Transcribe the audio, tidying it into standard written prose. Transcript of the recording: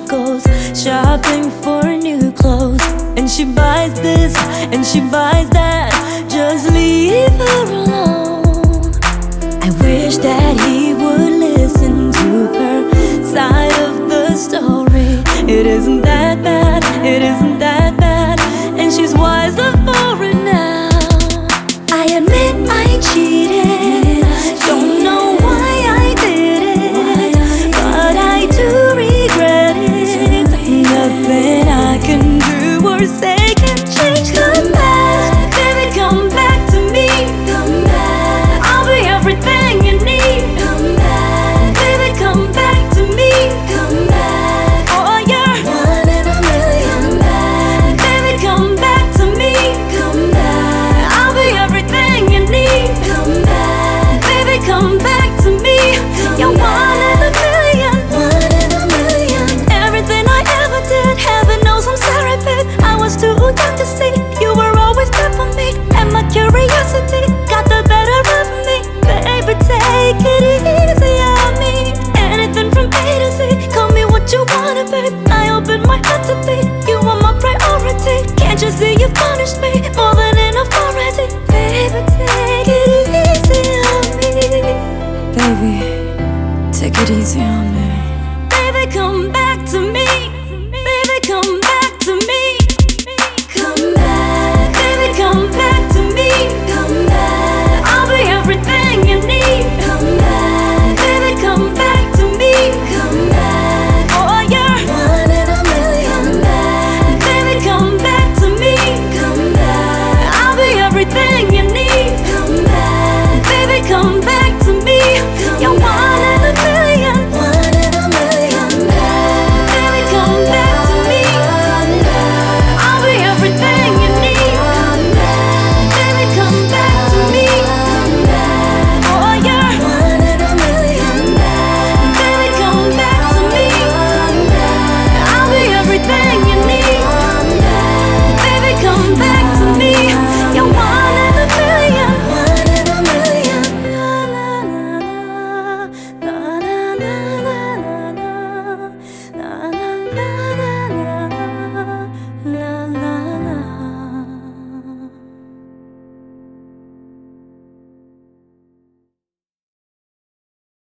goes shopping for new clothes, and she buys this and she buys that. Just leave her alone. I wish that he would listen to her side of the story. It isn't that bad, it isn't that bad, and she's wiser for it now. I admit I cheated, don't know why I did it, but I do regret it. Nothing I can do or say can change. Come back, baby, come back to me. Come back, I'll be everything you need. Come back, baby, come back to me. Come back, oh you're one in a million. Come back, baby, come back to me. Come back, I'll be everything you need. Come back, baby, come back to me. You're one in a million. One in a million. Everything I ever did, heaven knows I'm sorry, babe. I was too young to see you were always there for me, and my curiosity got the better of me. Baby, take it easy on me. Anything from A to Z, call me what you wanna, babe. I open my heart to be, you are my priority. Can't you see you punished me more than enough already? Baby, take it easy on me. Baby, take it easy on me. Baby, come back to me.